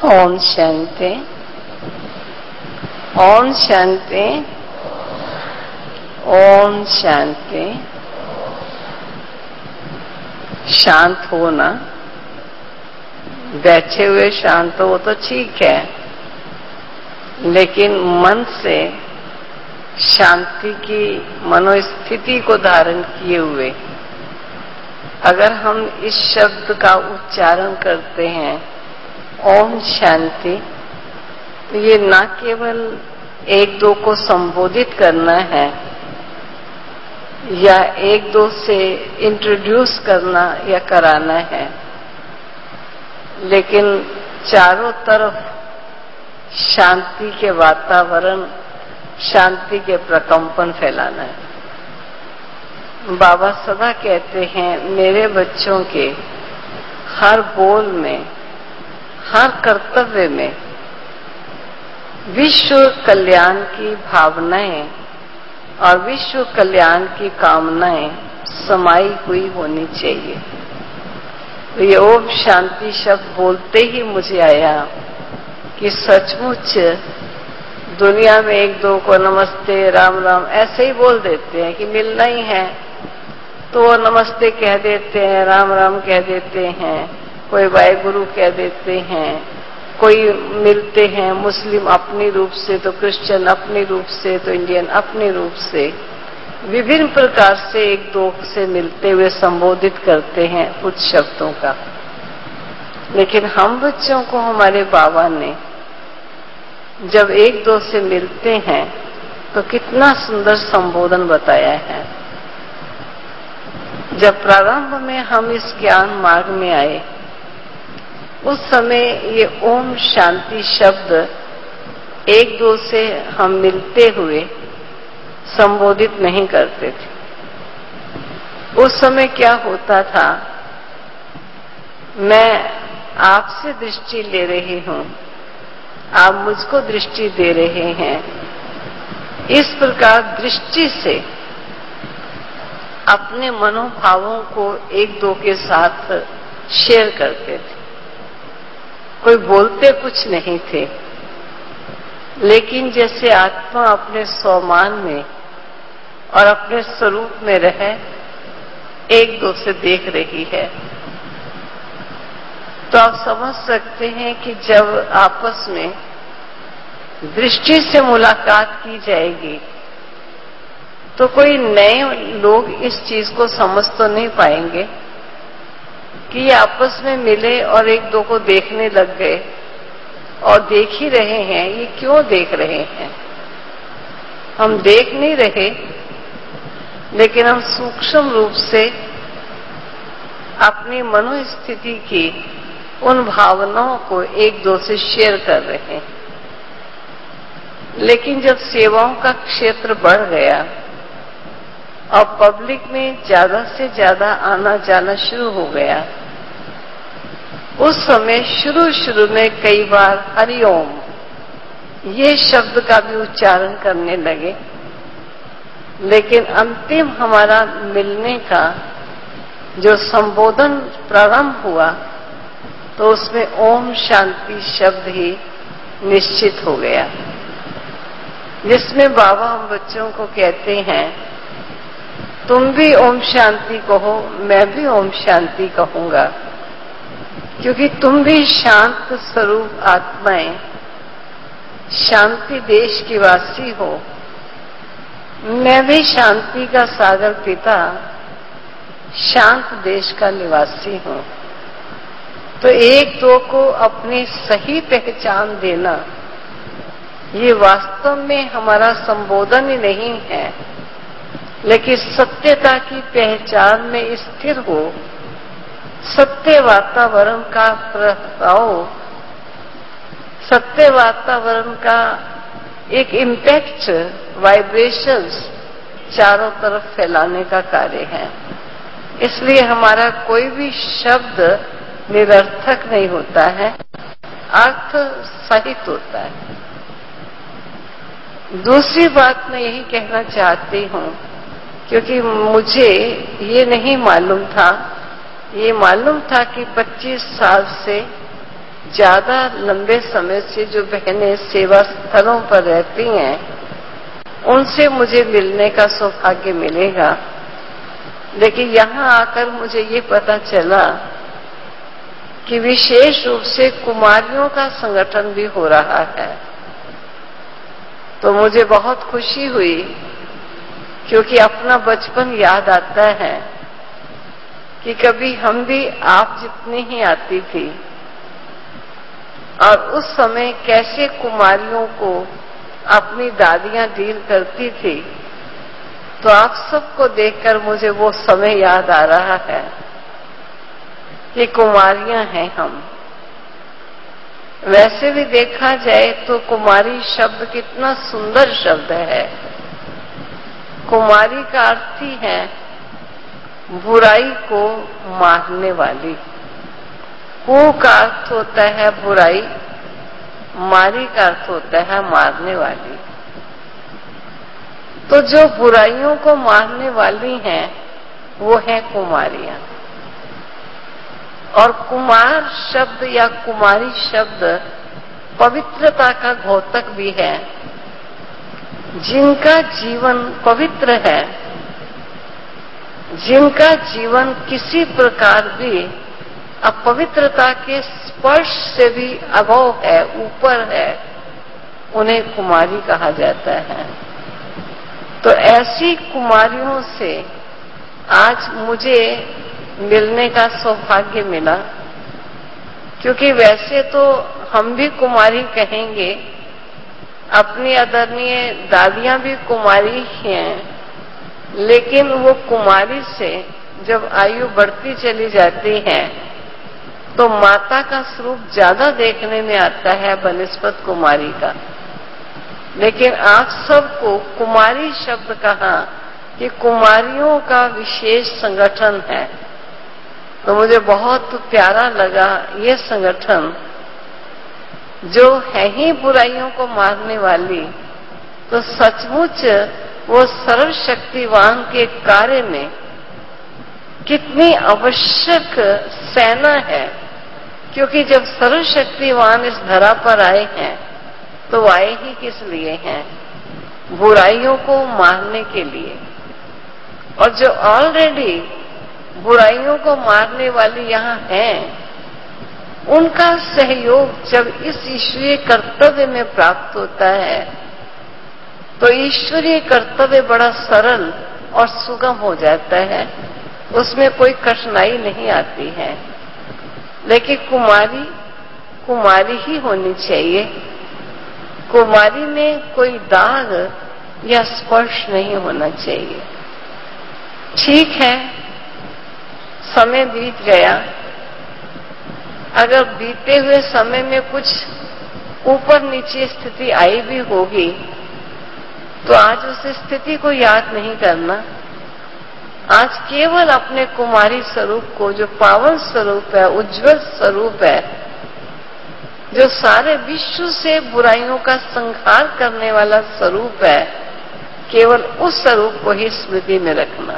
ओम शांति। ओम शांति। ओम शांति। शांत होना, बैठे हुए शांत हो तो ठीक है, लेकिन मन से शांति की मनोस्थिति को धारण किए हुए अगर हम इस शब्द का उच्चारण करते हैं ओम शांति, तो ये न केवल एक दो को संबोधित करना है या एक दो से इंट्रोड्यूस करना या कराना है, लेकिन चारों तरफ शांति के वातावरण, शांति के प्रकंपन फैलाना है। बाबा सदा कहते हैं मेरे बच्चों के हर बोल में, हर कर्तव्य में विश्व कल्याण की भावनाएं और विश्व कल्याण की कामनाएं समाई हुई होनी चाहिए। तो ये ओम शांति शब्द बोलते ही मुझे आया कि सचमुच दुनिया में एक दो को नमस्ते राम राम ऐसे ही बोल देते हैं कि मिलना ही है तो वो नमस्ते कह देते हैं, राम राम कह देते हैं, कोई वाहेगुरु कह देते हैं, कोई मिलते हैं मुस्लिम अपने रूप से तो क्रिश्चियन अपने रूप से तो इंडियन अपने रूप से, विभिन्न प्रकार से एक दो से मिलते हुए संबोधित करते हैं कुछ शब्दों का। लेकिन हम बच्चों को हमारे बाबा ने जब एक दो से मिलते हैं तो कितना सुंदर संबोधन बताया है। जब प्रारंभ में हम इस ज्ञान मार्ग में आए उस समय ये ओम शांति शब्द एक दो से हम मिलते हुए संबोधित नहीं करते थे। उस समय क्या होता था, मैं आपसे दृष्टि ले रही हूं, आप मुझको दृष्टि दे रहे हैं, इस प्रकार दृष्टि से अपने मनोभावों को एक दो के साथ शेयर करते थे। कोई बोलते कुछ नहीं थे, लेकिन जैसे आत्मा अपने स्वमान में और अपने स्वरूप में रहे एक दो से देख रही है, तो आप समझ सकते हैं कि जब आपस में दृष्टि से मुलाकात की जाएगी तो कोई नए लोग इस चीज को समझ तो नहीं पाएंगे कि ये आपस में मिले और एक दो को देखने लग गए और देख ही रहे हैं। ये क्यों देख रहे हैं? हम देख नहीं रहे, लेकिन हम सूक्ष्म रूप से अपनी मनोस्थिति की उन भावनाओं को एक दो से शेयर कर रहे हैं। लेकिन जब सेवाओं का क्षेत्र बढ़ गया और पब्लिक में ज्यादा से ज्यादा आना जाना शुरू हो गया, उस समय शुरू में कई बार हरिओम ये शब्द का भी उच्चारण करने लगे, लेकिन अंतिम हमारा मिलने का जो संबोधन प्रारंभ हुआ तो उसमें ओम शांति शब्द ही निश्चित हो गया, जिसमें बाबा हम बच्चों को कहते हैं तुम भी ओम शांति कहो, मैं भी ओम शांति कहूंगा, क्योंकि तुम भी शांत स्वरूप आत्माएं, शांति देश की वासी हो, मैं भी शांति का सागर पिता, शांत देश का निवासी हूं। तो एक दो को अपनी सही पहचान देना ये वास्तव में हमारा संबोधन ही नहीं है, लेकिन सत्यता की पहचान में स्थिर हो, सत्य वातावरण का प्रभाव, सत्य वातावरण का एक इम्पैक्ट, वाइब्रेशंस चारों तरफ फैलाने का कार्य है। इसलिए हमारा कोई भी शब्द निरर्थक नहीं होता है, अर्थ सहित होता है। दूसरी बात मैं यही कहना चाहती हूं, क्योंकि मुझे ये नहीं मालूम था, ये मालूम था कि 25 साल से ज्यादा लंबे समय से जो बहनें सेवा स्थलों पर रहती हैं, उनसे मुझे मिलने का सौभाग्य मिलेगा। लेकिन यहाँ आकर मुझे ये पता चला कि विशेष रूप से कुमारियों का संगठन भी हो रहा है। तो मुझे बहुत खुशी हुई, क्योंकि अपना बचपन याद आता है कि कभी हम भी आप जितनी ही आती थी, और उस समय कैसे कुमारियों को अपनी दादियां डील करती थी। तो आप सबको देखकर मुझे वो समय याद आ रहा है कि कुमारियां हैं हम। वैसे भी देखा जाए तो कुमारी शब्द कितना सुंदर शब्द है। कुमारी का अर्थ ही है बुराई को मारने वाली। कु का अर्थ होता है बुराई, मारी का अर्थ होता है मारने वाली। तो जो बुराइयों को मारने वाली हैं, वो है कुमारियां। और कुमार शब्द या कुमारी शब्द पवित्रता का द्योतक भी है। जिनका जीवन पवित्र है, जिनका जीवन किसी प्रकार भी अपवित्रता के स्पर्श से भी अगौ है, ऊपर है, उन्हें कुमारी कहा जाता है। तो ऐसी कुमारियों से आज मुझे मिलने का सौभाग्य मिला, क्योंकि वैसे तो हम भी कुमारी कहेंगे, अपनी आदरणीय दादियां भी कुमारी हैं, लेकिन वो कुमारी से जब आयु बढ़ती चली जाती है तो माता का स्वरूप ज्यादा देखने में आता है बनिस्बत कुमारी का। लेकिन आप सबको कुमारी शब्द कहा कि कुमारियों का विशेष संगठन है, तो मुझे बहुत प्यारा लगा ये संगठन, जो है ही बुराइयों को मारने वाली। तो सचमुच वो सर्वशक्तिवान के कार्य में कितनी आवश्यक सेना है, क्योंकि जब सर्वशक्तिवान इस धरा पर आए हैं तो आए ही किस लिए हैं? बुराइयों को मारने के लिए। और जो ऑलरेडी बुराइयों को मारने वाली यहाँ हैं, उनका सहयोग जब इस ईश्वरीय कर्तव्य में प्राप्त होता है तो ईश्वरीय कर्तव्य बड़ा सरल और सुगम हो जाता है, उसमें कोई कठिनाई नहीं आती है। लेकिन कुमारी कुमारी ही होनी चाहिए, कुमारी में कोई दाग या स्पर्श नहीं होना चाहिए। ठीक है, समय बीत गया। अगर बीते हुए समय में कुछ ऊपर नीचे स्थिति आई भी होगी, तो आज उस स्थिति को याद नहीं करना। आज केवल अपने कुमारी स्वरूप को, जो पावन स्वरूप है, उज्जवल स्वरूप है, जो सारे विश्व से बुराइयों का संहार करने वाला स्वरूप है, केवल उस स्वरूप को ही स्मृति में रखना।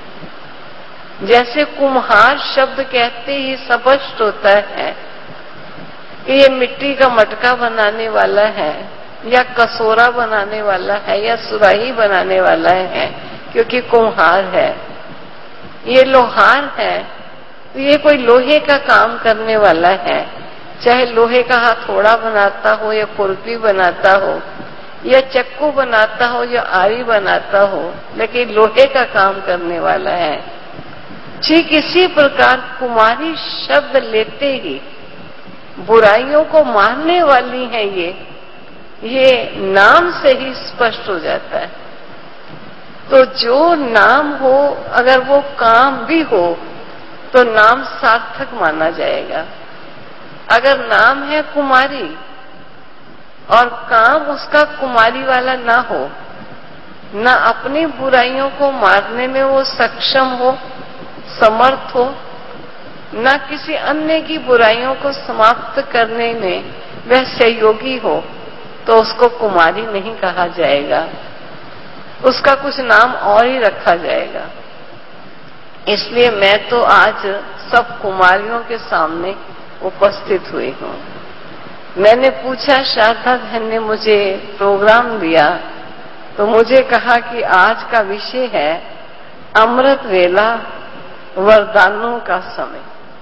जैसे कुम्हार शब्द कहते ही स्पष्ट होता है कि ये मिट्टी का मटका बनाने वाला है, या कसोरा बनाने वाला है, या सुराही बनाने वाला है, क्योंकि कुम्हार है। ये लोहार है, तो ये कोई लोहे का काम करने वाला है, चाहे लोहे का हथौड़ा बनाता हो, या खुरपी बनाता हो, या चक्कू बनाता हो, या आरी बनाता हो, लेकिन लोहे का काम करने वाला है। ठीक इसी प्रकार कुमारी शब्द लेते ही बुराइयों को मारने वाली है, ये नाम से ही स्पष्ट हो जाता है। तो जो नाम हो, अगर वो काम भी हो तो नाम सार्थक माना जाएगा। अगर नाम है कुमारी और काम उसका कुमारी वाला ना हो, ना अपनी बुराइयों को मारने में वो सक्षम हो, समर्थ हो, ना किसी अन्य की बुराइयों को समाप्त करने में वह सहयोगी हो, तो उसको कुमारी नहीं कहा जाएगा, उसका कुछ नाम और ही रखा जाएगा। इसलिए मैं तो आज सब कुमारियों के सामने उपस्थित हुई हूँ। मैंने पूछा, शारदा बहन ने मुझे प्रोग्राम दिया तो मुझे कहा कि आज का विषय है अमृत वेला, वरदानों का समय।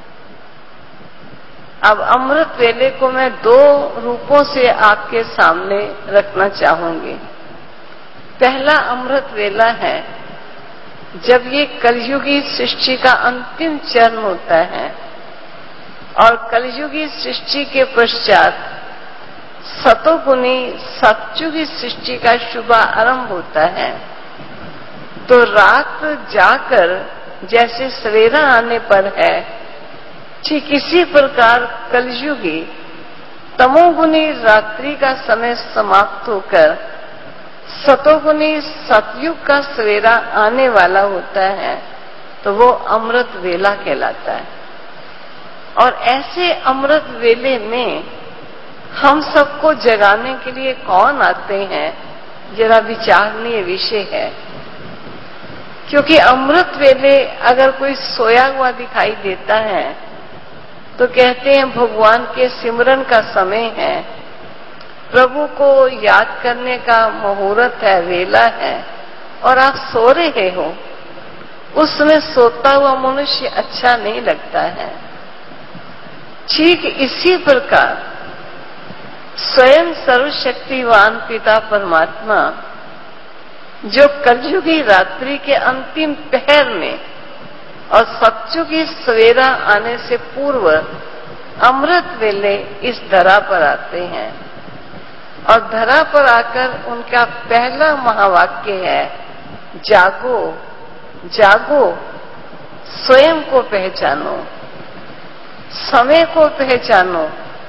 अब अमृत वेले को मैं दो रूपों से आपके सामने रखना चाहूंगी। पहला अमृत वेला है जब ये कलयुगी सृष्टि का अंतिम चरण होता है और कलयुगी सृष्टि के पश्चात सतोगुणी सतयुगी सृष्टि का शुभारंभ होता है। तो रात जाकर जैसे सवेरा आने पर है, ठीक इसी प्रकार कलयुगी तमोगुणी रात्रि का समय समाप्त होकर सतोगुणी सतयुग का सवेरा आने वाला होता है, तो वो अमृत वेला कहलाता है। और ऐसे अमृत वेले में हम सबको जगाने के लिए कौन आते हैं, जरा विचारणीय विषय है। क्योंकि अमृत वेले अगर कोई सोया हुआ दिखाई देता है तो कहते हैं भगवान के सिमरन का समय है, प्रभु को याद करने का मुहूर्त है, वेला है, और आप सो रहे हो। उस समय सोता हुआ मनुष्य अच्छा नहीं लगता है। ठीक इसी प्रकार स्वयं सर्वशक्तिवान पिता परमात्मा जो कलयुगी रात्रि के अंतिम पहर में और सतयुगी सवेरा आने से पूर्व अमृत वेले इस धरा पर आते हैं और धरा पर आकर उनका पहला महावाक्य है, जागो जागो, स्वयं को पहचानो, समय को पहचानो,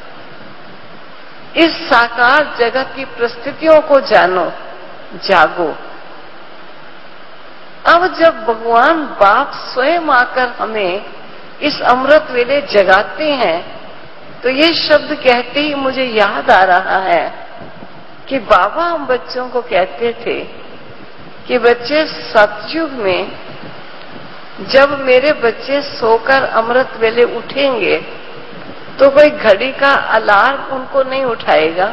इस साकार जगत की परिस्थितियों को जानो, जागो। अब जब भगवान बाप स्वयं आकर हमें इस अमृत वेले जगाते हैं तो ये शब्द कहते ही मुझे याद आ रहा है कि बाबा हम बच्चों को कहते थे कि बच्चे, सतयुग में जब मेरे बच्चे सोकर अमृत वेले उठेंगे तो कोई घड़ी का अलार्म उनको नहीं उठाएगा,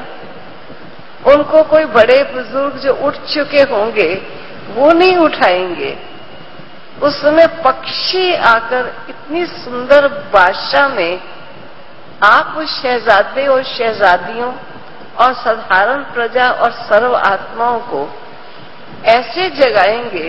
उनको कोई बड़े बुजुर्ग जो उठ चुके होंगे वो नहीं उठाएंगे। उस समय पक्षी आकर इतनी सुंदर भाषा में आप उस शहजादे और शहजादियों और साधारण प्रजा और सर्व आत्माओं को ऐसे जगाएंगे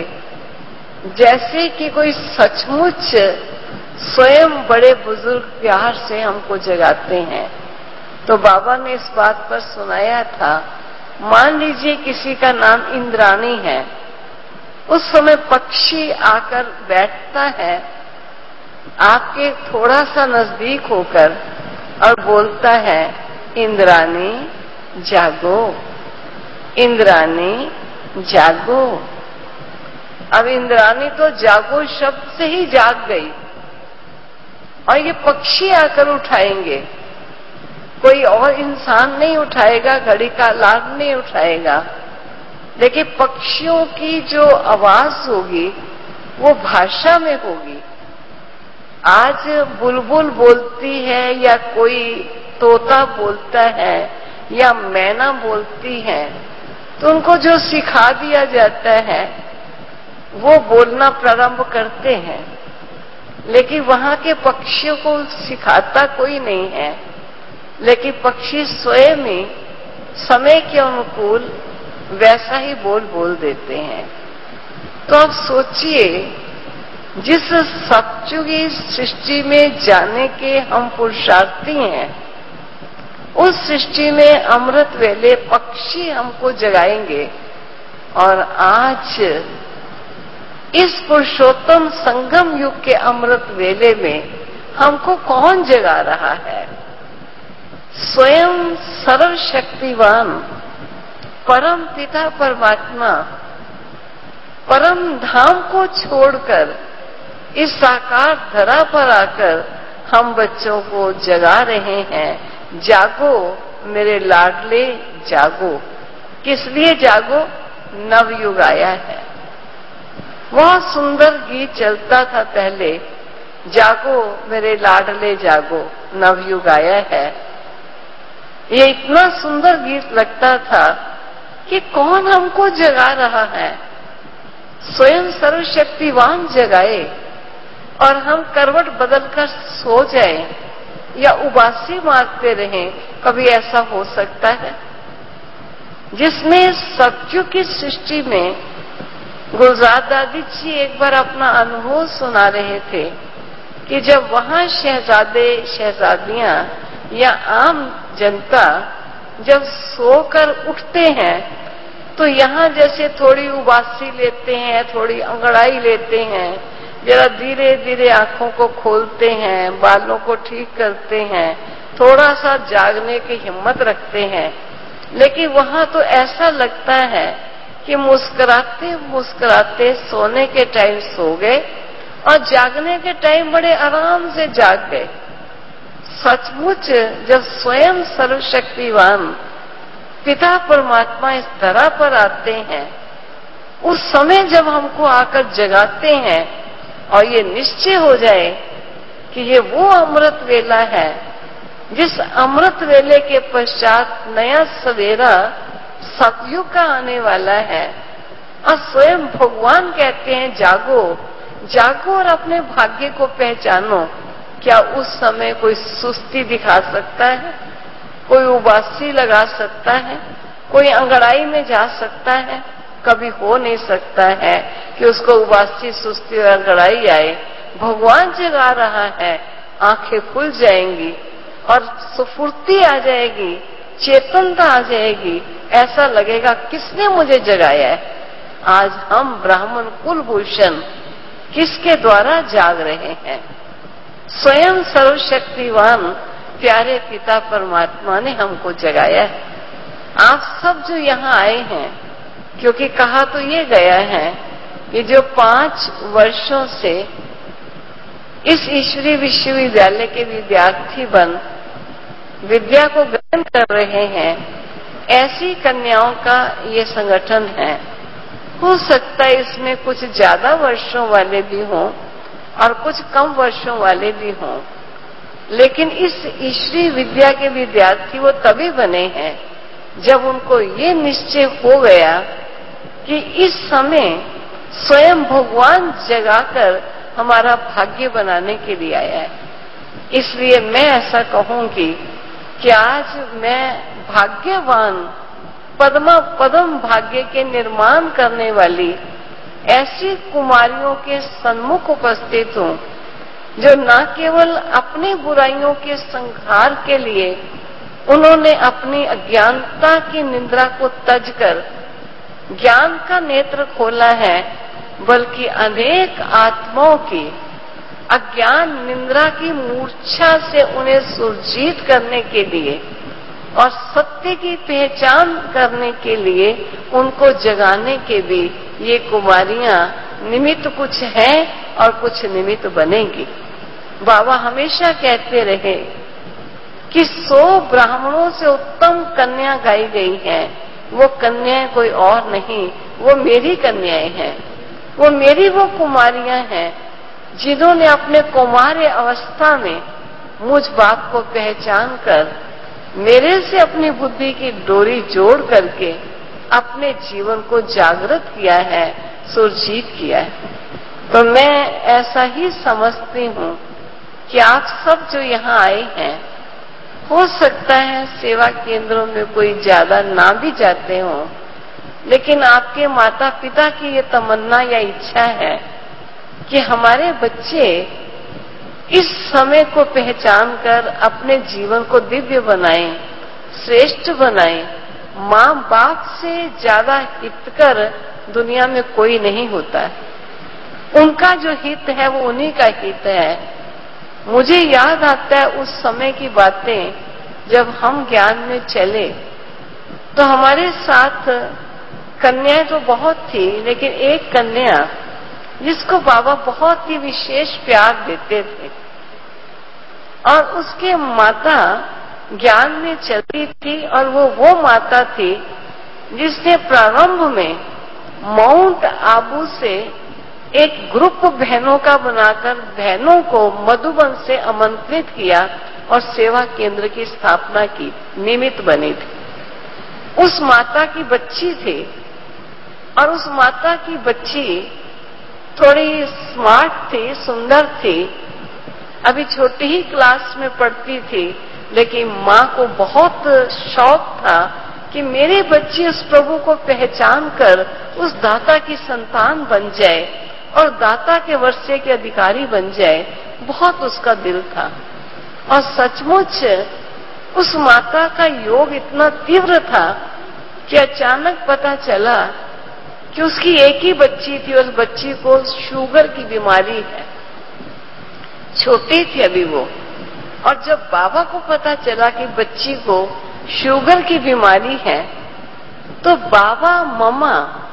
जैसे कि कोई सचमुच स्वयं बड़े बुजुर्ग प्यार से हमको जगाते हैं। तो बाबा ने इस बात पर सुनाया था, मान लीजिए किसी का नाम इंद्राणी है, उस समय पक्षी आकर बैठता है आपके थोड़ा सा नजदीक होकर और बोलता है, इंद्राणी जागो, इंद्राणी जागो। अब इंद्राणी तो जागो शब्द से ही जाग गई और ये पक्षी आकर उठाएंगे, कोई और इंसान नहीं उठाएगा, घड़ी का अलार्म नहीं उठाएगा। लेकिन पक्षियों की जो आवाज होगी वो भाषा में होगी। आज बुलबुल बोलती है या कोई तोता बोलता है या मैना बोलती है तो उनको जो सिखा दिया जाता है वो बोलना प्रारंभ करते हैं, लेकिन वहां के पक्षियों को सिखाता कोई नहीं है। लेकिन पक्षी स्वयं ही समय के अनुकूल वैसा ही बोल देते हैं। तो आप सोचिए, जिस सतयुगी सृष्टि में जाने के हम पुरुषार्थी हैं, उस सृष्टि में अमृत वेले पक्षी हमको जगाएंगे। और आज इस पुरुषोत्तम संगम युग के अमृत वेले में हमको कौन जगा रहा है? स्वयं सर्वशक्तिवान परम पिता परमात्मा परम धाम को छोड़कर इस साकार धरा पर आकर हम बच्चों को जगा रहे हैं। जागो मेरे लाडले जागो। किस लिए जागो? नवयुग आया है। बहुत सुंदर गीत चलता था पहले जागो मेरे लाडले जागो नवयुग आया है। ये इतना सुंदर गीत लगता था कि कौन हमको जगा रहा है। स्वयं सर्वशक्तिवान जगाए और हम करवट बदलकर सो जाए या उबासी मारते रहें, कभी ऐसा हो सकता है? जिसमें सतयुग की सृष्टि में गुलजार दादी जी एक बार अपना अनुभव सुना रहे थे कि जब वहां शहजादे शहजादियां या आम जनता जब सोकर उठते हैं तो यहाँ जैसे थोड़ी उबासी लेते हैं, थोड़ी अंगड़ाई लेते हैं, जरा धीरे धीरे आंखों को खोलते हैं, बालों को ठीक करते हैं, थोड़ा सा जागने की हिम्मत रखते हैं। लेकिन वहां तो ऐसा लगता है कि मुस्कुराते मुस्कुराते सोने के टाइम सो गए और जागने के टाइम बड़े आराम से जाग गए। सचमुच जब स्वयं सर्वशक्तिवान पिता परमात्मा इस धरा पर आते हैं, उस समय जब हमको आकर जगाते हैं और ये निश्चय हो जाए कि ये वो अमृत वेला है, जिस अमृत वेले के पश्चात नया सवेरा सतयुग का आने वाला है, और स्वयं भगवान कहते हैं जागो जागो और अपने भाग्य को पहचानो। क्या उस समय कोई सुस्ती दिखा सकता है? कोई उबासी लगा सकता है? कोई अंगड़ाई में जा सकता है? कभी हो नहीं सकता है कि उसको उबासी सुस्ती और अंगड़ाई आए। भगवान जगा रहा है, आंखें खुल जाएंगी और स्फूर्ति आ जाएगी, चेतनता आ जाएगी। ऐसा लगेगा किसने मुझे जगाया है? आज हम ब्राह्मण कुलभूषण किसके द्वारा जाग रहे हैं? स्वयं सर्वशक्तिवान प्यारे पिता परमात्मा ने हमको जगाया है। आप सब जो यहाँ आए हैं, क्योंकि कहा तो ये गया है कि जो 5 वर्षों से इस ईश्वरीय विश्वविद्यालय के विद्यार्थी बन विद्या को ग्रहण कर रहे हैं, ऐसी कन्याओं का ये संगठन है। हो सकता है इसमें कुछ ज्यादा वर्षों वाले भी हों और कुछ कम वर्षों वाले भी हों, लेकिन इस ईश्वरीय विद्या के विद्यार्थी वो तभी बने हैं जब उनको ये निश्चय हो गया कि इस समय स्वयं भगवान जगाकर हमारा भाग्य बनाने के लिए आया है। इसलिए मैं ऐसा कहूंगी कि आज मैं भाग्यवान पदम भाग्य के निर्माण करने वाली ऐसी कुमारियों के सन्मुख उपस्थित हूं, जो न केवल अपनी बुराइयों के संहार के लिए उन्होंने अपनी अज्ञानता की निंद्रा को तजकर ज्ञान का नेत्र खोला है, बल्कि अनेक आत्माओं की अज्ञान निंद्रा की मूर्छा से उन्हें सुरजीत करने के लिए और सत्य की पहचान करने के लिए उनको जगाने के भी ये कुमारियां निमित्त कुछ हैं और कुछ निमित्त बनेंगी। बाबा हमेशा कहते रहे कि 100 ब्राह्मणों से उत्तम कन्या गाई गई है। वो कन्याएं कोई और नहीं, वो मेरी कन्याएं हैं। वो मेरी वो कुमारियां हैं जिन्होंने अपने कौमार्य अवस्था में मुझ बाप को पहचान कर मेरे से अपनी बुद्धि की डोरी जोड़ करके अपने जीवन को जागृत किया है, सुरजीत किया है। तो मैं ऐसा ही समझती हूँ कि आप सब जो यहाँ आए हैं, हो सकता है सेवा केंद्रों में कोई ज्यादा ना भी जाते हो, लेकिन आपके माता पिता की ये तमन्ना या इच्छा है कि हमारे बच्चे इस समय को पहचान कर अपने जीवन को दिव्य बनाएं, श्रेष्ठ बनाएं। माँ बाप से ज्यादा हितकर दुनिया में कोई नहीं होता है। उनका जो हित है वो उन्हीं का हित है। मुझे याद आता है उस समय की बातें, जब हम ज्ञान में चले तो हमारे साथ कन्याएं तो बहुत थी, लेकिन एक कन्या जिसको बाबा बहुत ही विशेष प्यार देते थे और उसके माता ज्ञान में चलती थी, और वो माता थी जिसने प्रारंभ में माउंट आबू से एक ग्रुप बहनों का बनाकर बहनों को मधुबन से आमंत्रित किया और सेवा केंद्र की स्थापना की, निमित्त बनी थी। उस माता की बच्ची थी और उस माता की बच्ची थोड़ी स्मार्ट थी, सुंदर थी, अभी छोटी ही क्लास में पढ़ती थी, लेकिन माँ को बहुत शौक था कि मेरी बच्ची उस प्रभु को पहचान कर उस दाता की संतान बन जाए और दाता के वर्षे के अधिकारी बन जाए। बहुत उसका दिल था और सचमुच उस माता का योग इतना तीव्र था कि अचानक पता चला कि उसकी एक ही बच्ची थी, उस बच्ची को शुगर की बीमारी है, छोटी थी अभी वो। और जब बाबा को पता चला कि बच्ची को शुगर की बीमारी है, तो बाबा मम्मा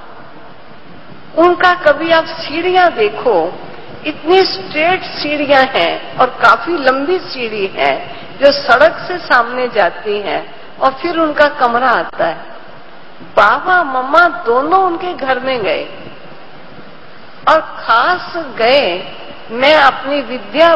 उनका कभी आप सीढ़ियां देखो, इतनी स्ट्रेट सीढ़ियां हैं और काफी लंबी सीढ़ी है जो सड़क से सामने जाती है और फिर उनका कमरा आता है। बाबा मम्मा दोनों उनके घर में गए और खास गए, मैं अपनी विद्या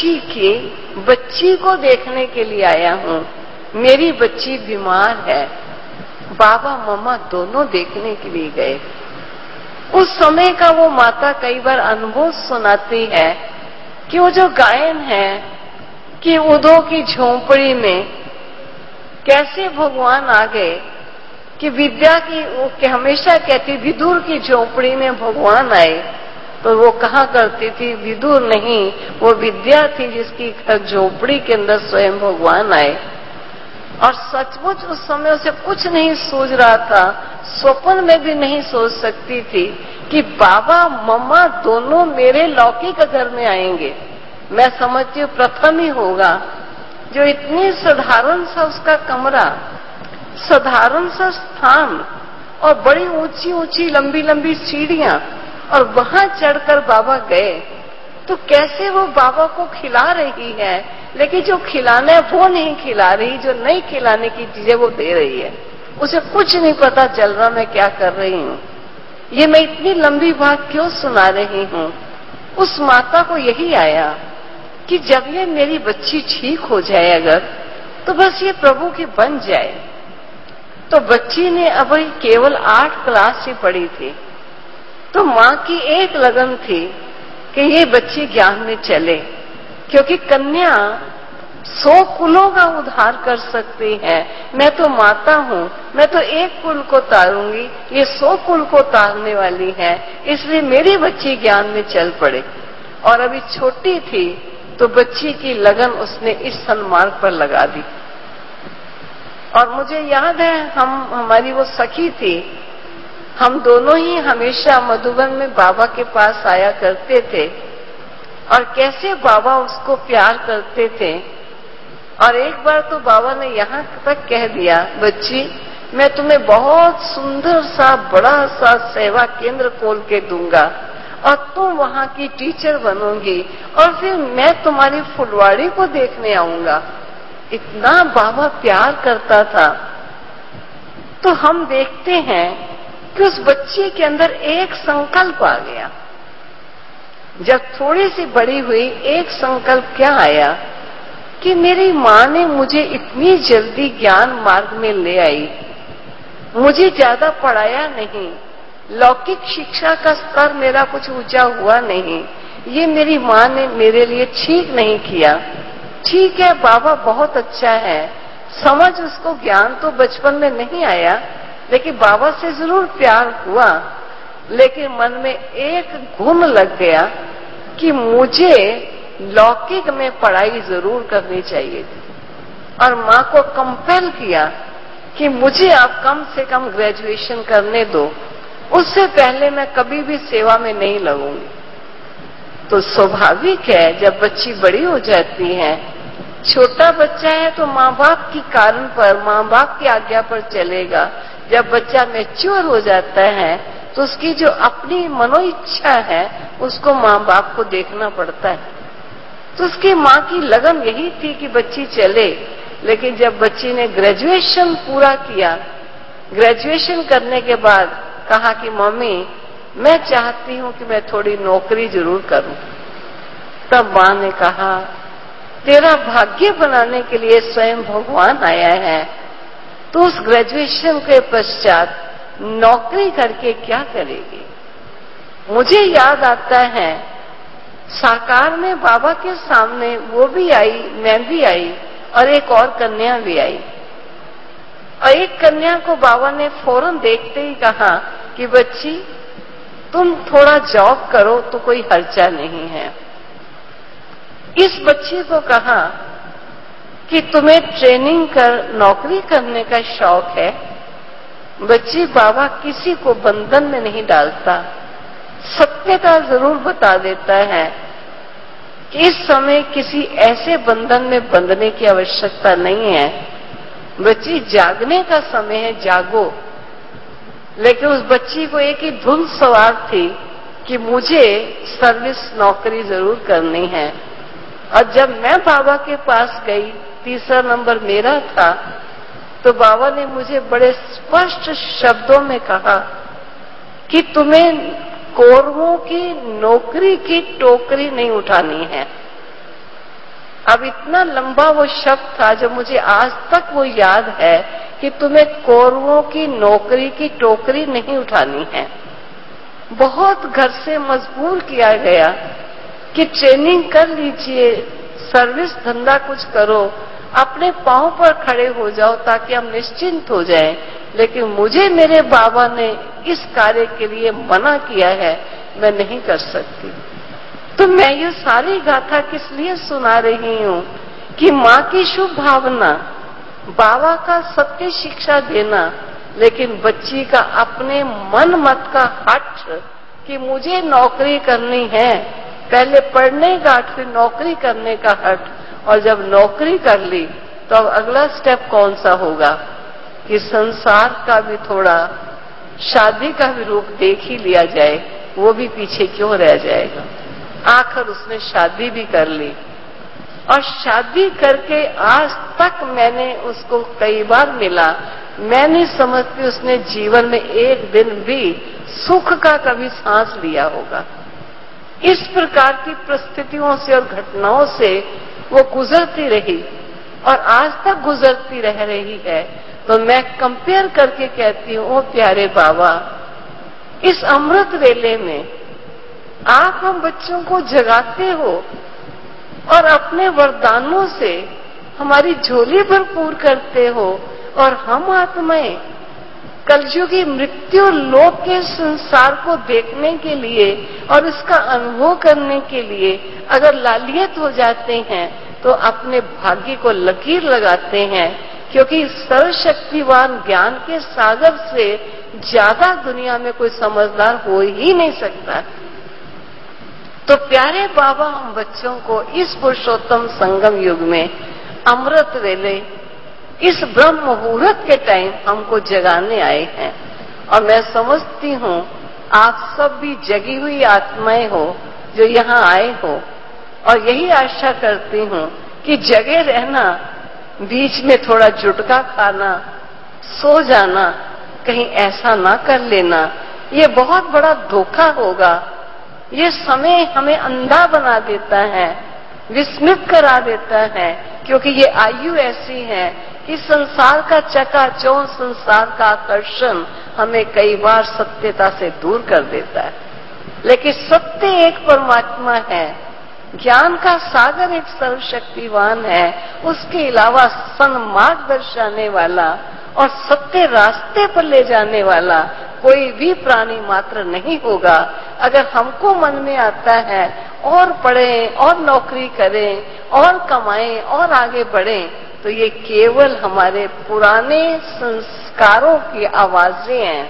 बच्ची को देखने के लिए आया हूँ, मेरी बच्ची बीमार है। बाबा मम्मा दोनों देखने के लिए गए। उस समय का वो माता कई बार अनुभव सुनाती है कि वो जो गायन है कि उदो की झोंपड़ी में कैसे भगवान आ गए, कि विद्या की वो हमेशा कहती विदुर की झोंपड़ी में भगवान आए, तो वो कहा करती थी विदुर नहीं, वो विद्या थी जिसकी झोपड़ी के अंदर स्वयं भगवान आए। और सचमुच उस समय उसे कुछ नहीं सूझ रहा था, स्वप्न में भी नहीं सोच सकती थी कि बाबा मम्मा दोनों मेरे लौकिक घर में आएंगे। मैं समझती हूँ प्रथम ही होगा जो इतनी साधारण सा उसका कमरा, साधारण सा स्थान और बड़ी ऊंची ऊंची लंबी लंबी सीढ़ियां, और वहां चढ़कर बाबा गए तो कैसे वो बाबा को खिला रही है, लेकिन जो खिलाना है वो नहीं खिला रही, जो नहीं खिलाने की चीजें वो दे रही है। उसे कुछ नहीं पता चल रहा मैं क्या कर रही हूँ, ये मैं इतनी लंबी बात क्यों सुना रही हूँ। उस माता को यही आया कि जब ये मेरी बच्ची ठीक हो जाए अगर, तो बस ये प्रभु की बन जाए। तो बच्ची ने अब केवल 8 क्लास ही पढ़ी थी, तो माँ की एक लगन थी कि ये बच्ची ज्ञान में चले, क्योंकि कन्या 100 कुलों का उद्धार कर सकती है। मैं तो माता हूँ, मैं तो एक कुल को तारूंगी, ये 100 कुल को तारने वाली है, इसलिए मेरी बच्ची ज्ञान में चल पड़े। और अभी छोटी थी तो बच्ची की लगन उसने इस सन्मार्ग पर लगा दी। और मुझे याद है हमारी वो सखी थी, हम दोनों ही हमेशा मधुबन में बाबा के पास आया करते थे और कैसे बाबा उसको प्यार करते थे। और एक बार तो बाबा ने यहाँ तक कह दिया, बच्ची मैं तुम्हें बहुत सुंदर सा बड़ा सा सेवा केंद्र खोल के दूंगा और तुम वहाँ की टीचर बनोगी और फिर मैं तुम्हारी फुलवाड़ी को देखने आऊंगा। इतना बाबा प्यार करता था। तो हम देखते हैं कि उस बच्ची के अंदर एक संकल्प आ गया। जब थोड़ी सी बड़ी हुई, एक संकल्प क्या आया कि मेरी माँ ने मुझे इतनी जल्दी ज्ञान मार्ग में ले आई, मुझे ज्यादा पढ़ाया नहीं, लौकिक शिक्षा का स्तर मेरा कुछ ऊंचा हुआ नहीं, ये मेरी माँ ने मेरे लिए ठीक नहीं किया। ठीक है, बाबा बहुत अच्छा है, समझ उसको ज्ञान तो बचपन में नहीं आया, लेकिन बाबा से जरूर प्यार हुआ, लेकिन मन में एक घुन लग गया कि मुझे लौकिक में पढ़ाई जरूर करनी चाहिए थी। और माँ को कंपेल किया कि मुझे आप कम से कम ग्रेजुएशन करने दो, उससे पहले मैं कभी भी सेवा में नहीं लगूंगी। तो स्वाभाविक है जब बच्ची बड़ी हो जाती है, छोटा बच्चा है तो माँ बाप की कारण पर, माँ बाप की आज्ञा पर चलेगा। जब बच्चा मैच्योर हो जाता है तो उसकी जो अपनी मनोइच्छा है उसको माँ बाप को देखना पड़ता है। तो उसकी माँ की लगन यही थी कि बच्ची चले। लेकिन जब बच्ची ने ग्रेजुएशन पूरा किया, ग्रेजुएशन करने के बाद कहा कि मम्मी मैं चाहती हूं कि मैं थोड़ी नौकरी जरूर करूं। तब मां ने कहा, तेरा भाग्य बनाने के लिए स्वयं भगवान आया है, तो उस ग्रेजुएशन के पश्चात नौकरी करके क्या करेगी। मुझे याद आता है साकार में बाबा के सामने वो भी आई, मैं भी आई और एक और कन्या भी आई। और एक कन्या को बाबा ने फौरन देखते ही कहा कि बच्ची तुम थोड़ा जॉब करो तो कोई हर्जा नहीं है। इस बच्ची को कहा कि तुम्हें ट्रेनिंग कर नौकरी करने का शौक है। बच्ची, बाबा किसी को बंधन में नहीं डालता, सत्यता जरूर बता देता है कि इस समय किसी ऐसे बंधन में बंधने की आवश्यकता नहीं है। बच्ची, जागने का समय है, जागो। लेकिन उस बच्ची को एक ही धुन सवार थी कि मुझे सर्विस नौकरी जरूर करनी है। और जब मैं बाबा के पास गई, तीसरा नंबर मेरा था, तो बाबा ने मुझे बड़े स्पष्ट शब्दों में कहा कि तुम्हें कौरवों की नौकरी की टोकरी नहीं उठानी है। अब इतना लंबा वो शब्द था जो मुझे आज तक वो याद है कि तुम्हें कौरवों की नौकरी की टोकरी नहीं उठानी है। बहुत घर से मजबूर किया गया कि ट्रेनिंग कर लीजिए, सर्विस धंधा कुछ करो, अपने पांव पर खड़े हो जाओ ताकि हम निश्चिंत हो जाएं। लेकिन मुझे मेरे बाबा ने इस कार्य के लिए मना किया है, मैं नहीं कर सकती। तो मैं ये सारी गाथा किस लिए सुना रही हूं कि मां की शुभ भावना, बाबा का सत्य शिक्षा देना, लेकिन बच्ची का अपने मन मत का हठ कि मुझे नौकरी करनी है, पहले पढ़ने का हठ फिर नौकरी करने का हठ। और जब नौकरी कर ली तो अब अगला स्टेप कौन सा होगा कि संसार का भी थोड़ा, शादी का भी रूप देख ही लिया जाए, वो भी पीछे क्यों रह जाएगा। आखिर उसने शादी भी कर ली और शादी करके आज तक मैंने उसको कई बार मिला, मैं नहीं समझती उसने जीवन में एक दिन भी सुख का कभी सांस लिया होगा। इस प्रकार की परिस्थितियों से और घटनाओं से वो गुजरती रही और आज तक गुजरती रह रही है। तो मैं कंपेयर करके कहती हूँ, ओ प्यारे बाबा, इस अमृत वेले में आप हम बच्चों को जगाते हो और अपने वरदानों से हमारी झोली भरपूर करते हो। और हम आत्माएं कलयुगी मृत्यु लोक के संसार को देखने के लिए और इसका अनुभव करने के लिए अगर लालियत हो जाते हैं तो अपने भाग्य को लकीर लगाते हैं, क्योंकि सर्वशक्तिवान ज्ञान के सागर से ज्यादा दुनिया में कोई समझदार हो ही नहीं सकता। तो प्यारे बाबा हम बच्चों को इस पुरुषोत्तम संगम युग में अमृत वेले, इस ब्रह्म मुहूर्त के टाइम हमको जगाने आए हैं। और मैं समझती हूँ आप सब भी जगी हुई आत्माएं हो जो यहाँ आए हो, और यही आशा करती हूँ कि जगे रहना, बीच में थोड़ा जुटका खाना, सो जाना, कहीं ऐसा ना कर लेना, ये बहुत बड़ा धोखा होगा। ये समय हमें अंधा बना देता है, विस्मित करा देता है, क्योंकि ये आयु ऐसी है कि संसार का चकाचौंध, संसार का आकर्षण हमें कई बार सत्यता से दूर कर देता है। लेकिन सत्य एक परमात्मा है, ज्ञान का सागर एक सर्वशक्तिवान है, उसके अलावा सन्मार्ग दर्शाने वाला और सत्य रास्ते पर ले जाने वाला कोई भी प्राणी मात्र नहीं होगा। अगर हमको मन में आता है और पढ़ें और नौकरी करें और कमाएं और आगे बढ़ें, तो ये केवल हमारे पुराने संस्कारों की आवाजें हैं।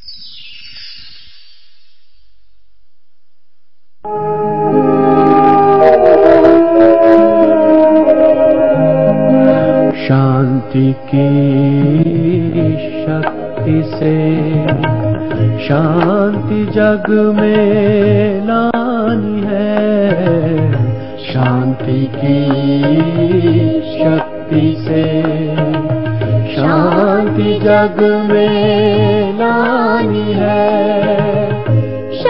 शांति की शक्ति से शांति जग में लानी है। शांति की शक्ति से शांति जग में लानी है।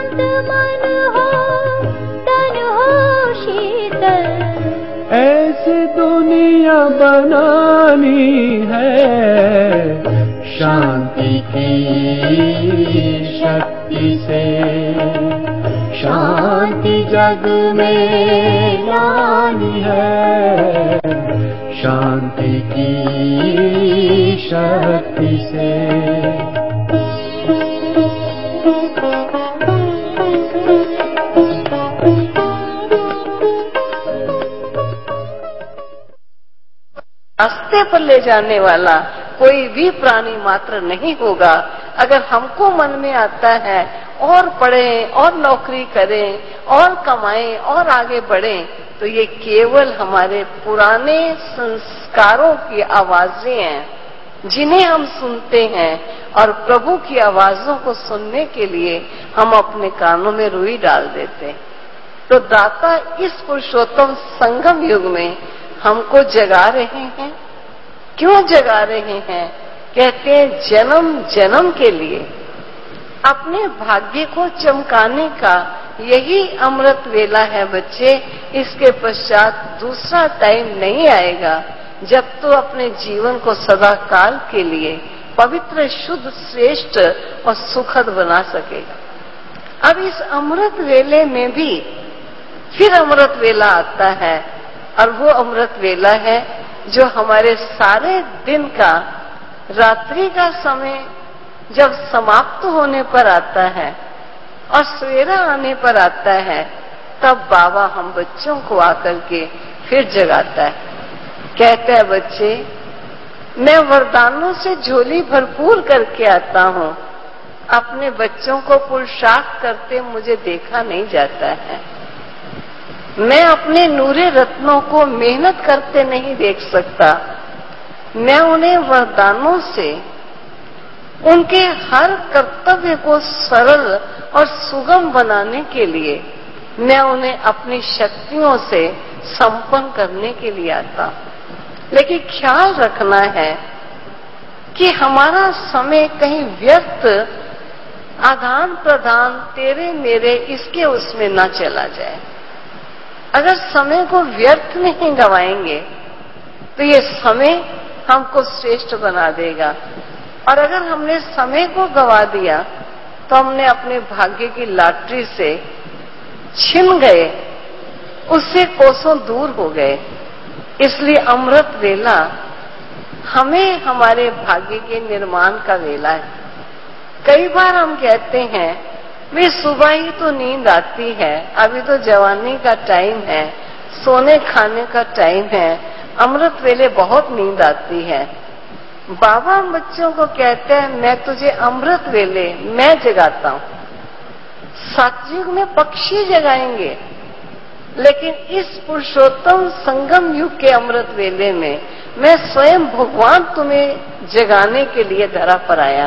शांत मन हो तन हो शीतल, ऐसी दुनिया बनानी है शांति की शक्ति से, शांति जग में लानी है शांति की शक्ति से। रास्ते पर ले जाने वाला कोई भी प्राणी मात्र नहीं होगा। अगर हमको मन में आता है और पढ़ें और नौकरी करें और कमाएं और आगे बढ़ें, तो ये केवल हमारे पुराने संस्कारों की आवाजें हैं जिन्हें हम सुनते हैं, और प्रभु की आवाजों को सुनने के लिए हम अपने कानों में रुई डाल देते हैं। तो दाता इस पुरुषोत्तम संगम युग में हमको जगा रहे हैं। क्यों जगा रहे हैं? कहते हैं जन्म जन्म के लिए अपने भाग्य को चमकाने का यही अमृत वेला है बच्चे। इसके पश्चात दूसरा टाइम नहीं आएगा जब तो अपने जीवन को सदा काल के लिए पवित्र, शुद्ध, श्रेष्ठ और सुखद बना सकेगा। अब इस अमृत वेले में भी फिर अमृत वेला आता है, और वो अमृत वेला है जो हमारे सारे दिन का, रात्रि का समय जब समाप्त होने पर आता है और सवेरा आने पर आता है, तब बाबा हम बच्चों को आकर के फिर जगाता है। कहता है बच्चे, मैं वरदानों से झोली भरपूर करके आता हूँ। अपने बच्चों को पुरुषार्थ करते मुझे देखा नहीं जाता है। मैं अपने नूरे रत्नों को मेहनत करते नहीं देख सकता। मैं उन्हें वरदानों से उनके हर कर्तव्य को सरल और सुगम बनाने के लिए, मैं उन्हें अपनी शक्तियों से संपन्न करने के लिए आता। लेकिन ख्याल रखना है कि हमारा समय कहीं व्यर्थ आदान प्रदान, तेरे मेरे, इसके उसमें ना चला जाए। अगर समय को व्यर्थ नहीं गवाएंगे तो ये समय हमको श्रेष्ठ बना देगा, और अगर हमने समय को गवा दिया तो हमने अपने भाग्य की लॉटरी से छिन गए, उससे कोसों दूर हो गए। इसलिए अमृत वेला हमें हमारे भाग्य के निर्माण का वेला है। कई बार हम कहते हैं वे सुबह ही तो नींद आती है, अभी तो जवानी का टाइम है, सोने खाने का टाइम है, अमृत वेले बहुत नींद आती है। बाबा बच्चों को कहते हैं मैं तुझे अमृत वेले मैं जगाता हूँ। सतयुग में पक्षी जगाएंगे, लेकिन इस पुरुषोत्तम संगम युग के अमृत वेले में मैं स्वयं भगवान तुम्हें जगाने के लिए धरा पर आया।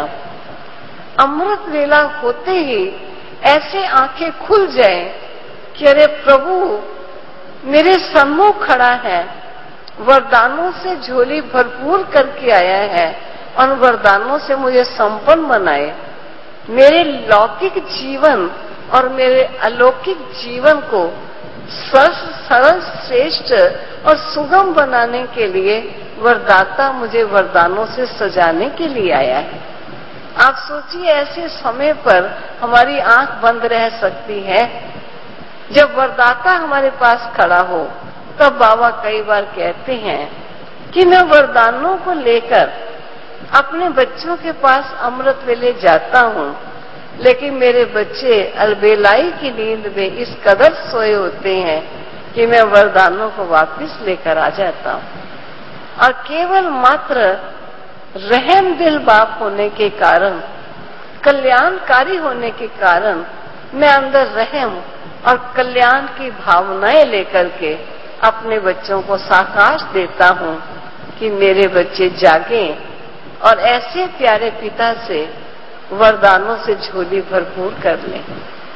अमृत वेला होते ही ऐसे आंखें खुल जाए कि अरे प्रभु मेरे सम्मुख खड़ा है, वरदानों से झोली भरपूर करके आया है, और वरदानों से मुझे संपन्न बनाए। मेरे लौकिक जीवन और मेरे अलौकिक जीवन को सरल, श्रेष्ठ और सुगम बनाने के लिए वरदाता मुझे वरदानों से सजाने के लिए आया है। आप सोचिए ऐसे समय पर हमारी आंख बंद रह सकती है? जब वरदाता हमारे पास खड़ा हो तब बाबा कई बार कहते हैं कि मैं वरदानों को लेकर अपने बच्चों के पास अमृत वेले जाता हूँ, लेकिन मेरे बच्चे अलबेलाई की नींद में इस कदर सोए होते हैं कि मैं वरदानों को वापस लेकर आ जाता हूँ। और केवल मात्र रहम दिल बाप होने के कारण, कल्याणकारी होने के कारण मैं अंदर रहम और कल्याण की भावनाएं लेकर के अपने बच्चों को साकाश देता हूँ कि मेरे बच्चे जागें और ऐसे प्यारे पिता से वरदानों से झोली भरपूर कर लें।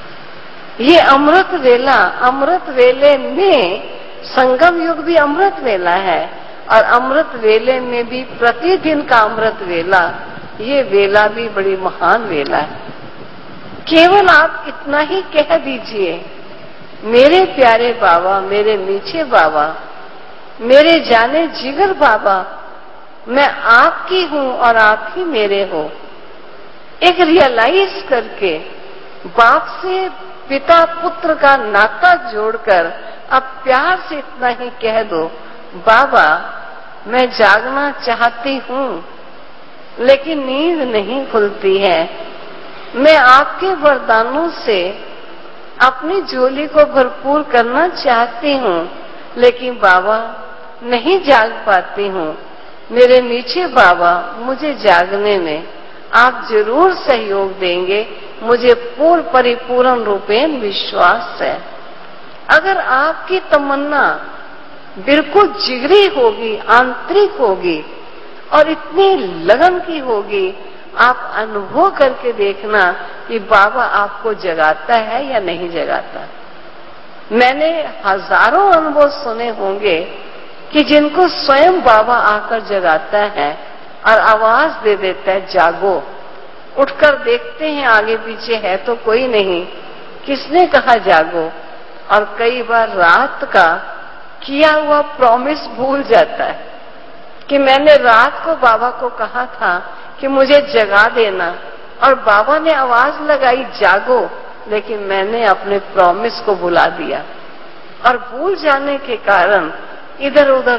ये अमृत वेला, अमृत वेले में संगम युग भी अमृत वेला है, और अमृत वेले में भी प्रतिदिन का अमृत वेला, ये वेला भी बड़ी महान वेला है। केवल आप इतना ही कह दीजिए, मेरे प्यारे बाबा, मेरे मीठे बाबा, मेरे जाने जिगर बाबा, मैं आपकी हूं और आप ही मेरे हो। एक रियलाइज करके बाप से पिता पुत्र का नाता जोड़कर अब प्यार से इतना ही कह दो, बाबा मैं जागना चाहती हूं लेकिन नींद नहीं खुलती है। मैं आपके वरदानों से अपनी झोली को भरपूर करना चाहती हूं लेकिन बाबा नहीं जाग पाती हूं। मेरे मीठे बाबा, मुझे जागने में आप जरूर सहयोग देंगे, मुझे पूर्ण परिपूर्ण रूपेण विश्वास है। अगर आपकी तमन्ना बिल्कुल जिगरी होगी, आंतरिक होगी और इतनी लगन की होगी, आप अनुभव करके देखना कि बाबा आपको जगाता है या नहीं जगाता। मैंने हजारों अनुभव सुने होंगे कि जिनको स्वयं बाबा आकर जगाता है और आवाज दे देता है, जागो। उठकर देखते हैं आगे पीछे है तो कोई नहीं, किसने कहा जागो। और कई बार रात का किया हुआ प्रॉमिस भूल जाता है कि मैंने रात को बाबा को कहा था कि मुझे जगा देना, और बाबा ने आवाज लगाई जागो, लेकिन मैंने अपने प्रॉमिस को भुला दिया। और भूल जाने के कारण इधर उधर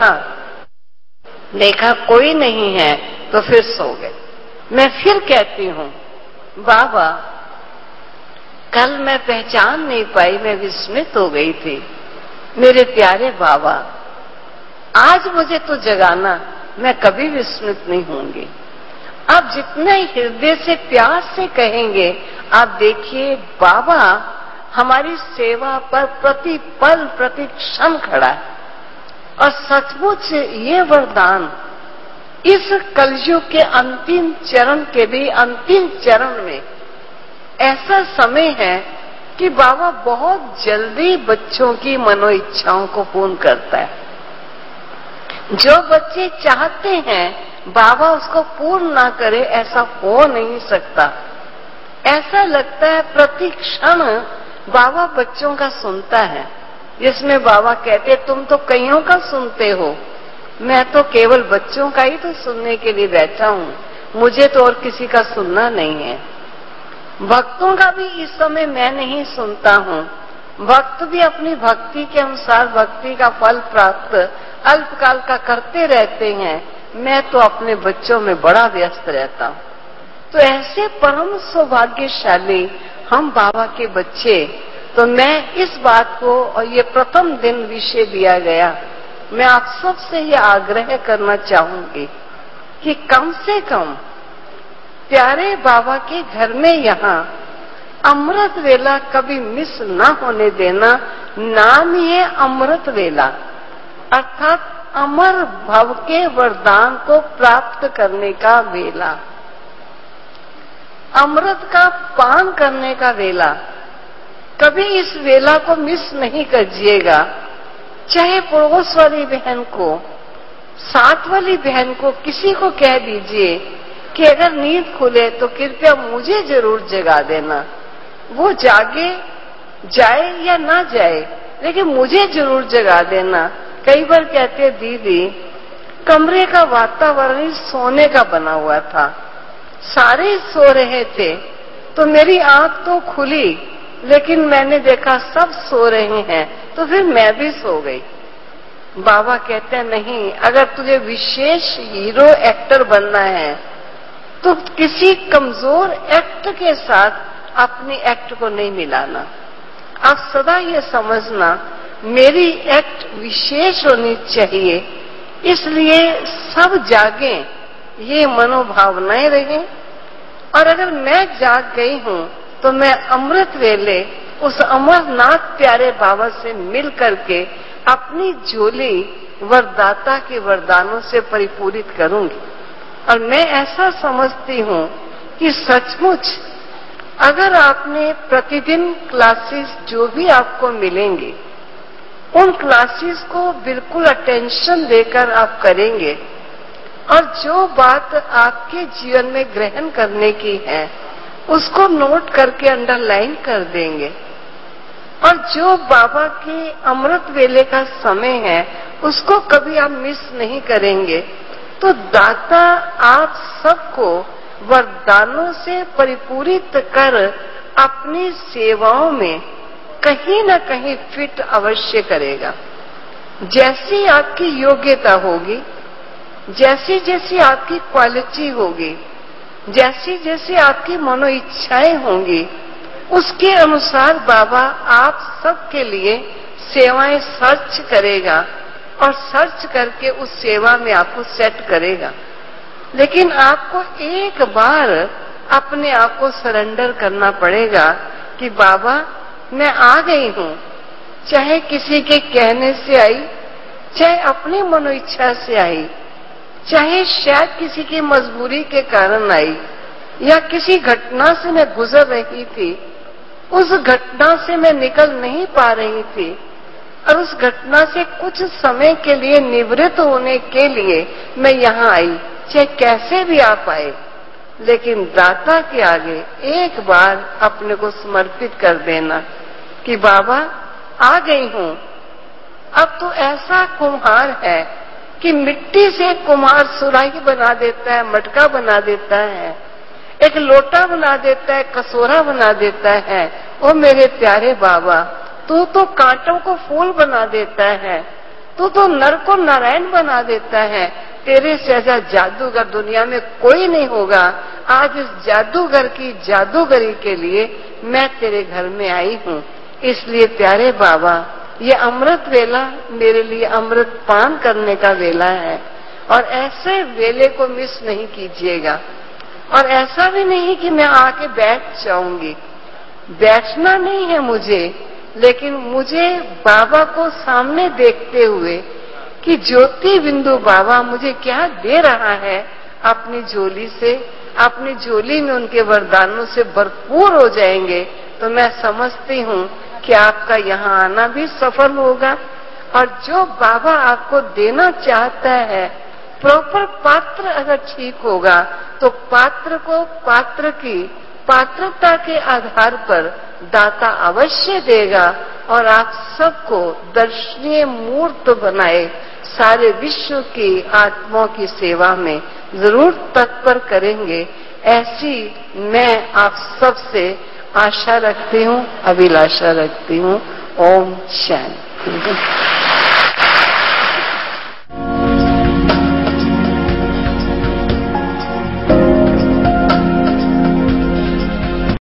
देखा कोई नहीं है तो फिर सो गए। मैं फिर कहती हूं, बाबा कल मैं पहचान नहीं पाई, मैं विस्मित हो गई थी। मेरे प्यारे बाबा, आज मुझे तो जगाना, मैं कभी विस्मित नहीं होंगी। आप जितने हृदय से प्यार से कहेंगे, आप देखिए बाबा हमारी सेवा पर प्रति पल प्रति क्षण खड़ा है। और सचमुच ये वरदान इस कलयुग के अंतिम चरण के भी अंतिम चरण में ऐसा समय है कि बाबा बहुत जल्दी बच्चों की मनोइच्छाओं को पूर्ण करता है। जो बच्चे चाहते हैं बाबा उसको पूर्ण ना करे, ऐसा हो नहीं सकता। ऐसा लगता है प्रति क्षण बाबा बच्चों का सुनता है, जिसमें बाबा कहते तुम तो कईयों का सुनते हो, मैं तो केवल बच्चों का ही तो सुनने के लिए बैठा हूं, मुझे तो और किसी का सुनना नहीं है। भक्तों का भी इस समय मैं नहीं सुनता हूं। भक्त भी अपनी भक्ति के अनुसार भक्ति का फल प्राप्त अल्पकाल का करते रहते हैं, मैं तो अपने बच्चों में बड़ा व्यस्त रहता हूं। तो ऐसे परम सौभाग्यशाली हम बाबा के बच्चे। तो मैं इस बात को, और ये प्रथम दिन विषय दिया गया, मैं आप सबसे ये आग्रह करना चाहूंगी कि कम से कम प्यारे बाबा के घर में यहाँ अमृत वेला कभी मिस ना होने देना। नाम ही है अमृत वेला, अर्थात अमर भव के वरदान को प्राप्त करने का वेला, अमृत का पान करने का वेला। कभी इस वेला को मिस नहीं करिएगा। चाहे पड़ोस वाली बहन को, साथ वाली बहन को, किसी को कह दीजिए कि अगर नींद खुले तो कृपया मुझे जरूर जगा देना। वो जागे, जाए या ना जाए, लेकिन मुझे जरूर जगा देना। कई बार कहते दीदी कमरे का वातावरण सोने का बना हुआ था, सारे सो रहे थे, तो मेरी आंख तो खुली लेकिन मैंने देखा सब सो रहे हैं, तो फिर मैं भी सो गई। बाबा कहते हैं नहीं, अगर तुझे विशेष हीरो एक्टर बनना है तो किसी कमजोर एक्ट के साथ अपनी एक्ट को नहीं मिलाना। आप सदा ये समझना मेरी एक्ट विशेष होनी चाहिए, इसलिए सब जागे, ये मनोभावनाएं रहे। और अगर मैं जाग गई हूं तो मैं अमृत वेले उस अमरनाथ प्यारे बाबा से मिल करके अपनी झोली वरदाता के वरदानों से परिपूरित करूंगी। और मैं ऐसा समझती हूं कि सचमुच अगर आपने प्रतिदिन क्लासेस जो भी आपको मिलेंगे, उन क्लासेस को बिल्कुल अटेंशन देकर आप करेंगे और जो बात आपके जीवन में ग्रहण करने की है उसको नोट करके अंडरलाइन कर देंगे। और जो बाबा के अमृत वेले का समय है उसको कभी आप मिस नहीं करेंगे। तो दाता आप सबको वरदानों से परिपूरित कर अपनी सेवाओं में कहीं न कहीं फिट अवश्य करेगा। जैसी आपकी योग्यता होगी, जैसी जैसी आपकी क्वालिटी होगी, जैसी जैसी आपकी मनो इच्छाएं होंगी, उसके अनुसार बाबा आप सबके लिए सेवाएं सर्च करेगा और सर्च करके उस सेवा में आपको सेट करेगा। लेकिन आपको एक बार अपने आप को सरेंडर करना पड़ेगा कि बाबा मैं आ गई हूं, चाहे किसी के कहने से आई, चाहे अपनी मनो इच्छा से आई, चाहे शायद किसी की मजबूरी के कारण आई, या किसी घटना से मैं गुजर रही थी, उस घटना से मैं निकल नहीं पा रही थी और उस घटना से कुछ समय के लिए निवृत्त होने के लिए मैं यहाँ आई, चाहे कैसे भी आप आए, लेकिन दाता के आगे एक बार अपने को समर्पित कर देना कि बाबा आ गई हूं। अब तो ऐसा कुम्हार है कि मिट्टी से कुम्हार सुराही बना देता है, मटका बना देता है, एक लोटा बना देता है, कटोरा बना देता है। ओ मेरे प्यारे बाबा, तू तो कांटों को फूल बना देता है, तू तो नर को नारायण बना देता है। तेरे से ऐसा जादूगर दुनिया में कोई नहीं होगा। आज इस जादूगर की जादूगरी के लिए मैं तेरे घर में आई हूँ। इसलिए प्यारे बाबा, ये अमृत वेला मेरे लिए अमृत पान करने का वेला है और ऐसे वेले को मिस नहीं कीजिएगा। और ऐसा भी नहीं कि मैं आके बैठ जाऊंगी, बैठना नहीं है मुझे, लेकिन मुझे बाबा को सामने देखते हुए कि ज्योति बिंदु बाबा मुझे क्या दे रहा है अपनी झोली से, अपनी झोली में उनके वरदानों से भरपूर हो जाएंगे, तो मैं समझती हूँ कि आपका यहाँ आना भी सफल होगा। और जो बाबा आपको देना चाहता है, प्रॉपर पात्र अगर ठीक होगा तो पात्र को पात्र की पात्रता के आधार पर दाता अवश्य देगा और आप सबको दर्शनीय मूर्त बनाए सारे विश्व की आत्माओं की सेवा में जरूर तत्पर करेंगे। ऐसी मैं आप सबसे आशा रखती हूँ, अभिलाषा रखती हूँ। ओम शांति।